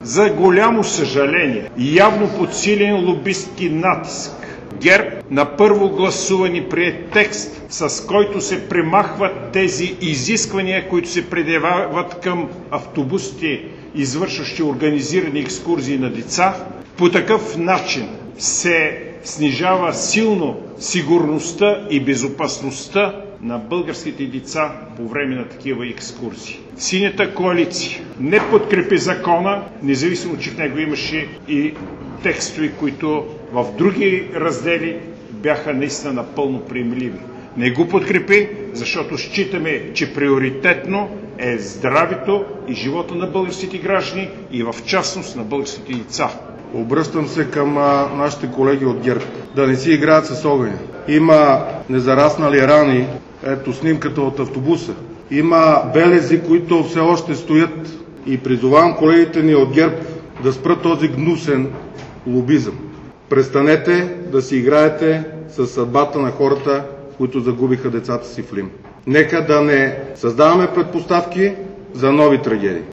За голямо съжаление, явно подсилен лобистки натиск, ГЕРБ на първо гласуване прие текст, с който се премахват тези изисквания, които се предявяват към автобусите, извършващи организирани екскурзии на деца. По такъв начин се снижава силно сигурността и безопасността на българските деца по време на такива екскурзии. Синята коалиция не подкрепи закона, независимо, че в него имаше и текстове, които в други раздели бяха наистина напълно приемливи. Не го подкрепи, защото считаме, че приоритетно е здравето и живота на българските граждани и в частност на българските деца. Обръщам се към нашите колеги от ГЕРБ. Да не си играят с огъня. Има незараснали рани, ето снимката от автобуса. Има белези, които все още стоят. И призовавам колегите ни от ГЕРБ да спрат този гнусен лобизъм. Престанете да си играете с съдбата на хората, които загубиха децата си в Лим. Нека да не създаваме предпоставки за нови трагедии.